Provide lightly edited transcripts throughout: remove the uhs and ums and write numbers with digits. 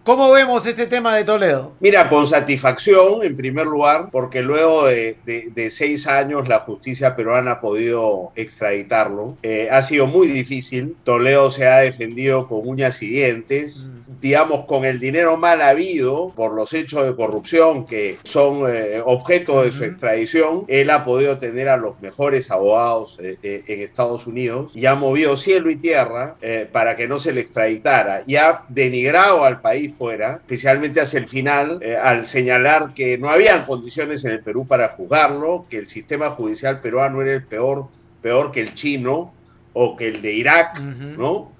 ¿Cómo vemos este tema de Toledo? Mira, con satisfacción, en primer lugar, porque luego de 6 años la justicia peruana ha podido extraditarlo. Ha sido muy difícil. Toledo se ha defendido con uñas y dientes, digamos, con el dinero mal habido por los hechos de corrupción que son objeto de su extradición. Él ha podido tener a los mejores abogados en Estados Unidos y ha movido cielo y tierra para que no se le extraditara y ha denigrado al país fuera, especialmente hacia el final, al señalar que no habían condiciones en el Perú para juzgarlo, que el sistema judicial peruano era el peor que el chino o que el de Irak, ¿no?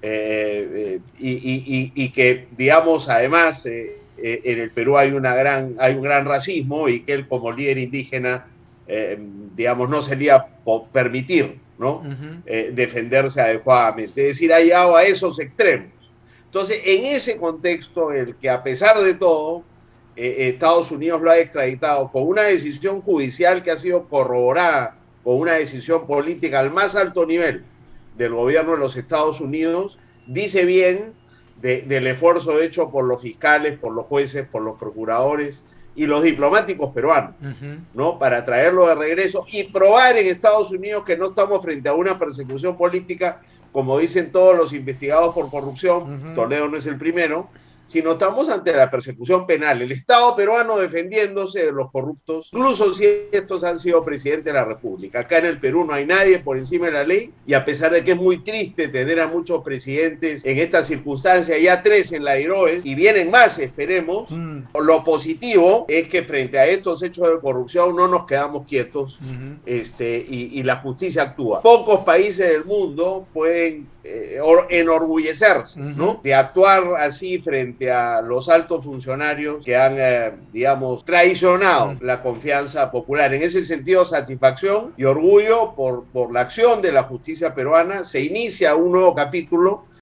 Y que, digamos, además, en el Perú hay un gran racismo y que él como líder indígena, digamos, no se le iba a permitir, ¿no? Defenderse adecuadamente. Es decir, ha llegado a esos extremos. Entonces, en ese contexto, el que a pesar de todo, Estados Unidos lo ha extraditado con una decisión judicial que ha sido corroborada con una decisión política al más alto nivel del gobierno de los Estados Unidos, dice bien del esfuerzo hecho por los fiscales, por los jueces, por los procuradores y los diplomáticos peruanos, ¿no? Para traerlo de regreso y probar en Estados Unidos que no estamos frente a una persecución política, como dicen todos los investigados por corrupción. Toledo no es el primero, sino estamos ante la persecución penal. El Estado peruano defendiéndose de los corruptos, incluso si estos han sido presidentes de la República. Acá en el Perú no hay nadie por encima de la ley, y a pesar de que es muy triste tener a muchos presidentes en esta circunstancia, ya 3 en la IROE, y vienen más, esperemos, lo positivo es que frente a estos hechos de corrupción no nos quedamos quietos, y la justicia actúa. Pocos países del mundo pueden enorgullecerse, ¿no? De actuar así frente a los altos funcionarios que han, digamos, traicionado la confianza popular. En ese sentido, satisfacción y orgullo por la acción de la justicia peruana. Se inicia un nuevo capítulo